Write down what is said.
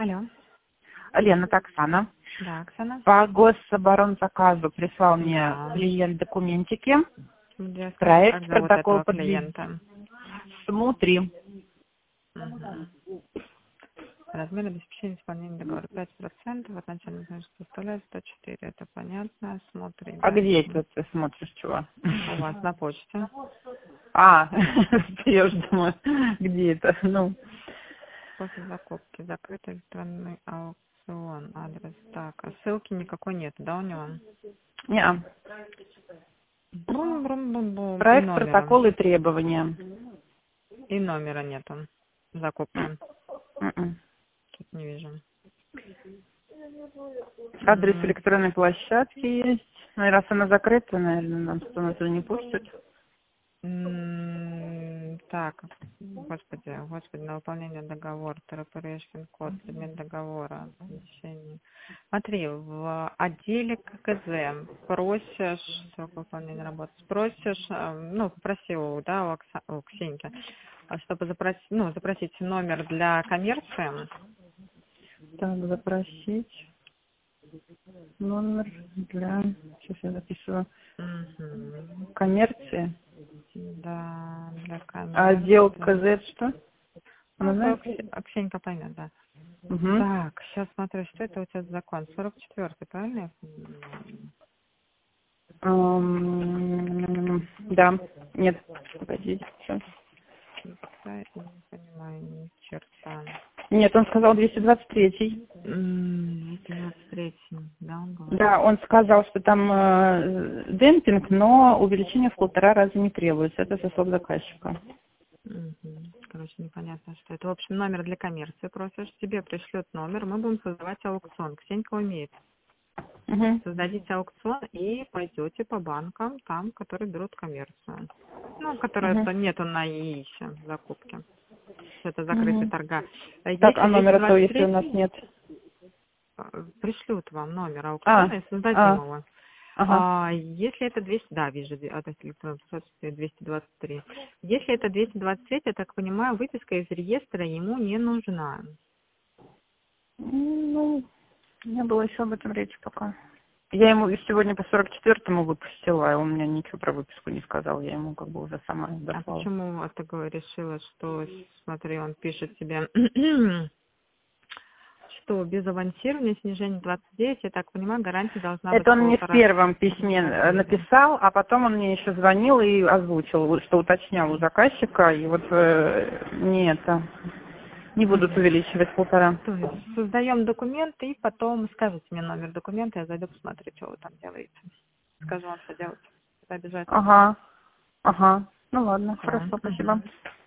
Алло. Лена, это Оксана. Да, Оксана. По гособоронзаказу прислал мне Да. клиент документики, Где, скажи, проект, как зовут протокол этого клиента? СМУ-3. Угу. Размер обеспечения исполнения договора 5%, от начального значения составляет 104. Это понятно. Смотрим А где дальше. это ты смотришь, чего? У вас на почте. А, я уже думаю, где это? Ну, После закупки закрытый электронный аукцион. Адрес. Так, а ссылки никакой нет, да, у него? не. Брум-брум-бум-бум. И Проект, номера. протокол и требования. И номера нету закупки. М-м. Тут не вижу. Адрес электронной площадки есть. Ну, и раз она закрыта, наверное, нам туда не пустят. Так, господи, на выполнение договора, Тараперешкин код, предмет договора, помещение. Смотри, в отделе ККЗ просишь, срок выполнения работы, спросишь, попросил, да, у Ксеньки, чтобы запросить номер для коммерции. Так, запросить номер для... Сейчас я запишу. Угу. Коммерции. Да, для А коммерции. отдел КЗ что? Она Ну, знает? Ксенька поймет, да. Угу. Так, сейчас смотрю, что это у тебя за закон? 44-й, правильно? Да. Нет. Погоди. Сейчас. Я не понимаю ни черта. Нет, он сказал 223. 223, да, он говорит? Да, он сказал, что там демпинг, но увеличение в 1,5 раза не требуется. Это со слов заказчика. Короче, непонятно, что это. В общем, номер для коммерции просишь, тебе пришлют номер, мы будем создавать аукцион. Ксенька умеет. Угу. Создадите аукцион и пойдете по банкам, там, которые берут коммерцию. Которые Угу. нету на ИИСе закупки. Это закрытые Угу. торга. Так, а Если номера-то, если у 223, нас нет? пришлют вам номер А, аукциона и создадим его. ага. Если это 200, да, вижу, адрес электронной почты 223. Если это 223, я так понимаю, выписка из реестра ему не нужна. Ну, не было еще об этом речи пока. Я ему сегодня по 44-му выпустила, а он мне ничего про выписку не сказал. Я ему как бы уже сама А дослала. почему ты решила, что, смотри, он пишет тебе, что без авансирования снижение 29, я так понимаю, гарантия должна быть Это он мне в 1,5 первом письме года. написал, а потом он мне еще звонил и озвучил, что уточнял у заказчика, и вот не будут увеличивать 1,5. То есть создаем документ и потом скажите мне номер документа, я зайду посмотрю, что вы там делаете. Скажу вам, что делать. Это обязательно. Ага. Ну ладно, Все. хорошо, спасибо.